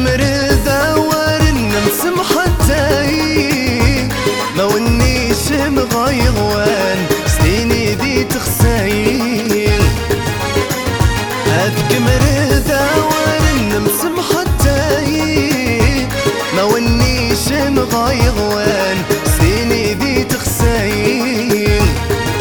مرذا ورن مسمحة تاي ما ونيش مغيغوان سنيني دي تخساين هذك مرذا ورن مسمحة تاي ما ونيش مغيغوان سنيني دي تخساين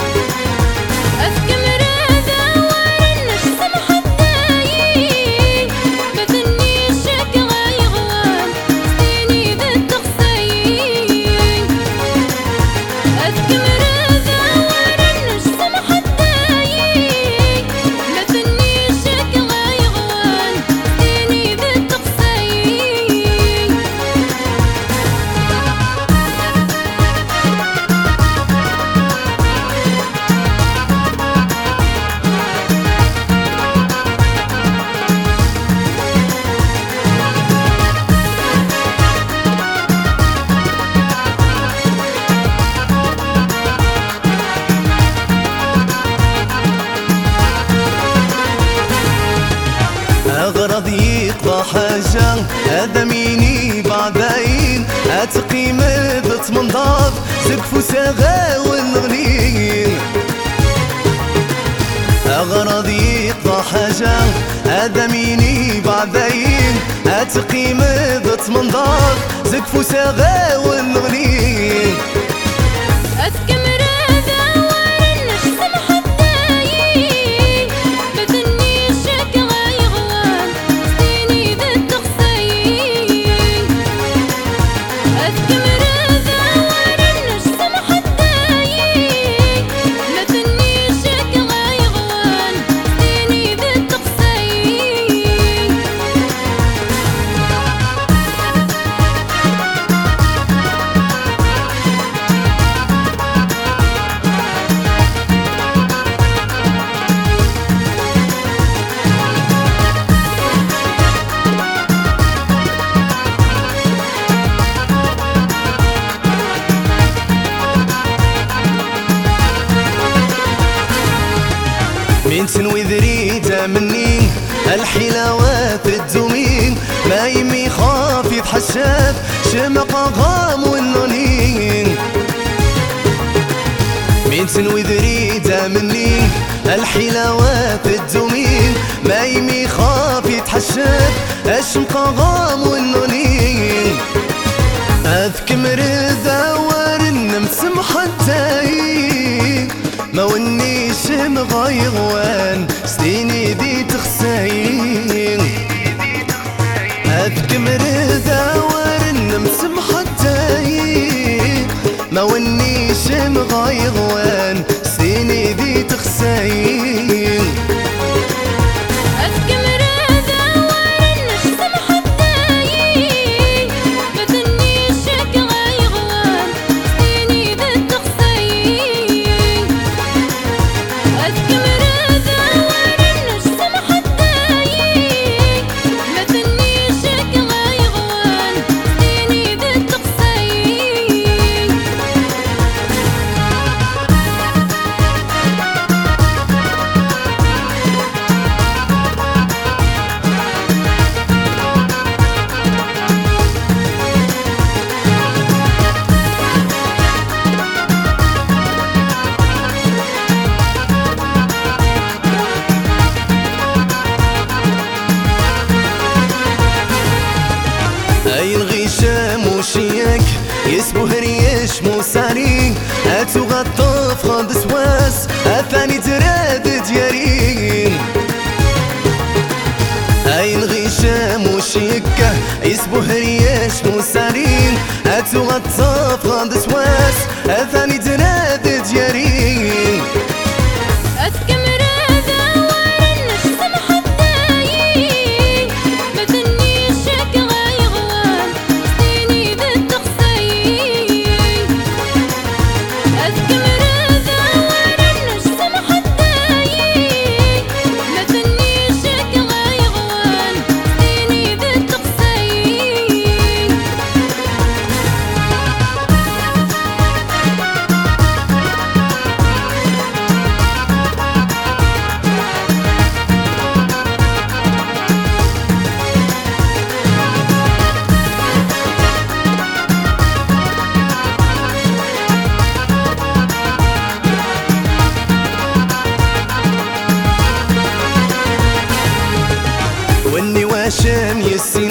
أغرض يقضى حاجة هذا ميني بعدين أتقي مذت منضاف زقفو ساغا ونغنين أغرض يقضى حاجة هذا ميني بعدين أتقي مذت منضاف زقفو ساغا ونغنين من تنوي ذريته منين الحلاوات الدومين ما يمي خاف يتحشاف شمق غام والنونين من تنوي ذريته منين الحلاوات الدومين ما يمي خاف يتحشاف الشمق غام والنونين أذك مرذا ورن مسمحة تاي ما ونيش مغيغوان سنيني دي تخساين هذك مرذا ورن مسمحة تاي ما ونيش مغيغوان سنيني دي تخساين أي الغشام وشيك يسبو هريش موسارين هاتو غطاف غاد سواس أثاني تراد ديارين أي الغشام وشيك يسبو هريش موسارين هاتو غطاف غاد سواس أثاني تراد ديارين يسي